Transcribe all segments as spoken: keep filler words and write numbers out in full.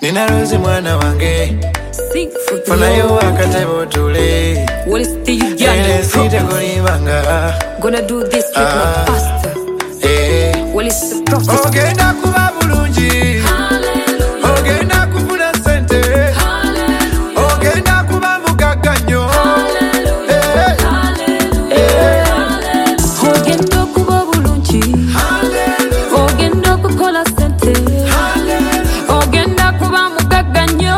Nina Rosie mwana wange Funayo akatebo tule Ele sita kulibanga Gonna do this with my pastor. Eh Well, it's the prophet. Ogenda kuba bulungi Ogenda kufuna sente Ogenda kuba mugagga nnyo Ogenda kuba bulungi Ogenda kukola sente Ogenda kuba mugagga nnyo.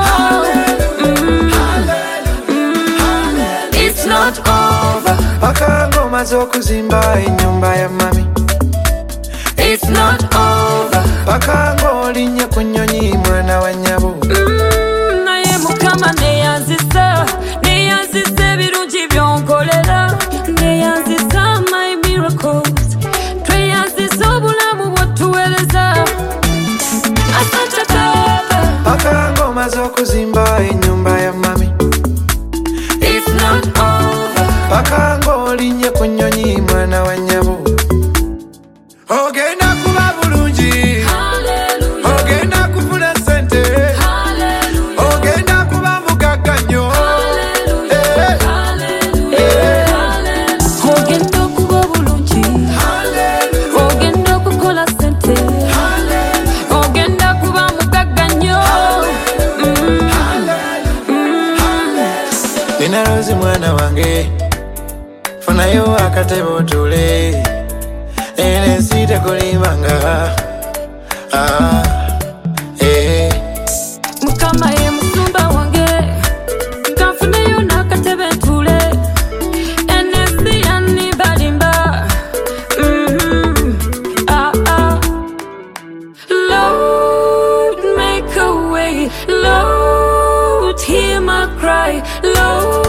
It's not over Paka ngomaze okuzimba ennyumba ya mami. It's not over Paka ng'olinnye ku nnyonyi mwana wa nnyabo. Naye Mukama neyanzisa neyanzisa ebirungi by'onkolera neyanzisa my miracles tweyanzisa obulamu bw'otuweereza. Asante Baba. Paka ng'omaze okuzimba ennyumba ya mami. It's not over Paka ng'olinnye ku nnyonyi mwana wa nnyabo. Ogenda kuba bulungi Ogenda kufuna sente Ogenda kuba mugagga nnyo Ogenda kuba bulungi Ogenda kukola sente Ogenda kuba mugagga nnyo. Nina Rosie mwana wange Funayo akatebo tule Ele sita kulibanga Ah Eh Mukama ye musumba wange kanfuneyo n'akatebe ntule ensi yannibalimba. Mhm. Ah, ah. Lord, make a way. Lord, hear my cry. Lord